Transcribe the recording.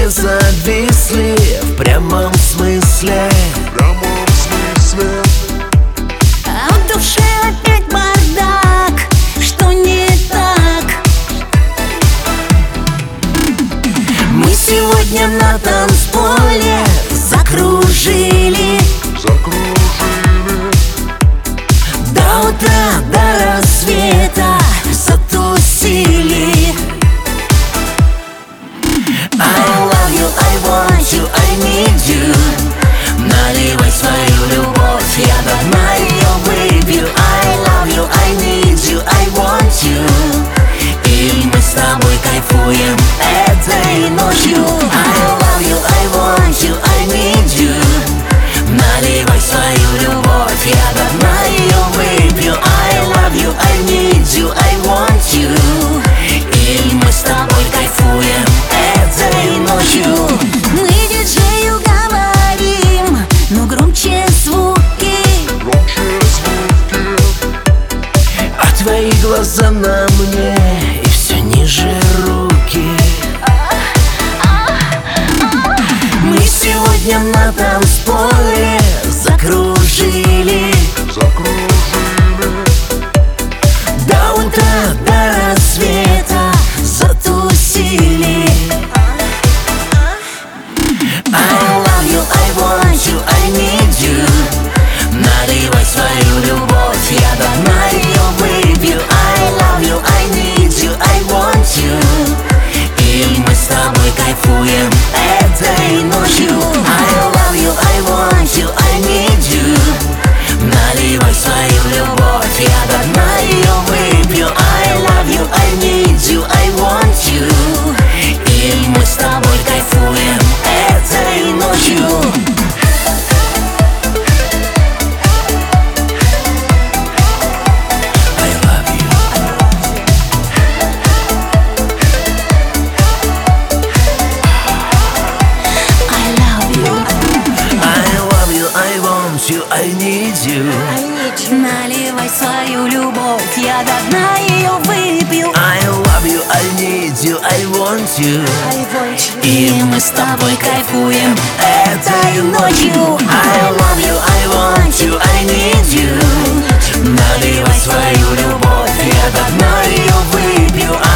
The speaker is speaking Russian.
мы зависли в прямом смысле. А в душе опять бардак, что не так? Мы сегодня на танцполе закружили до утра, до рассвета затусили. I love you, I want you, I need you. Наливай свою любовь, я до дна ее выпью. I love you, I need you, I want you. И мы с тобой кайфуем этой ночью. I love you, I want you, I need you. Наливай свою любовь, я до дна ее выпью. I love you, I need you, I want you. И мы с тобой кайфуем этой ночью. Мы диджею говорим, но громче звуки. А твои глаза на мне, и все ниже руки. Мы сегодня на танцполе закружили до утра, до рассвета затусили. I love you, I want you, I need you. Наливай свою любовь, я до дна ее выпью. I love you, I need you, I want you. И мы с тобой кайфуем этой ночью. I love you, I want you, I need you. Наливай свою любовь, я до дна ее выпью. I love you, I need you, I want you. И мы с тобой кайфуем этой ночью. I need you. Наливай свою любовь, я до дна ее выпью. I love you, I need you, I want you. И мы с тобой кайфуем этой ночью. I love you, I want you, I need you. Наливай свою любовь, я до дна ее выпью.